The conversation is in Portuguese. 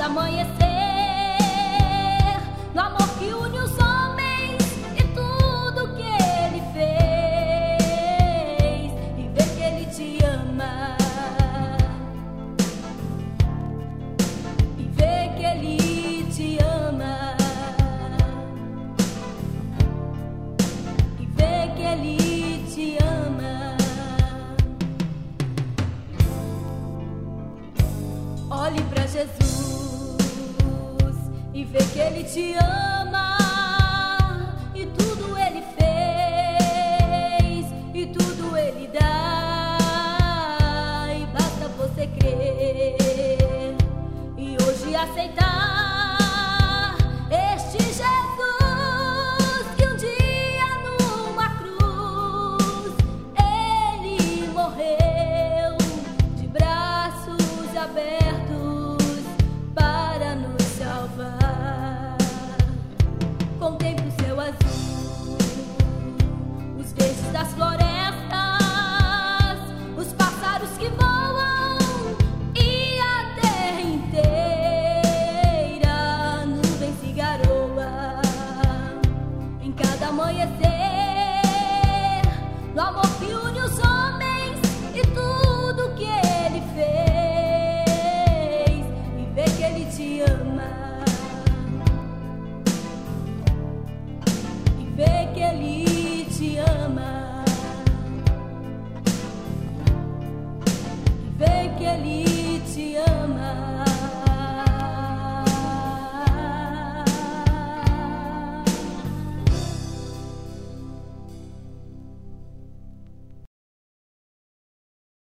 amanhecer, no amor que une os homens e tudo que ele fez, e ver que ele te ama, e ver que ele te ama, e ver que ele te ama. Olhe pra Jesus e vê que ele te ama, e tudo ele fez, e tudo ele dá, e basta você crer e hoje aceitar este Jesus que um dia numa cruz ele morreu de braços abertos.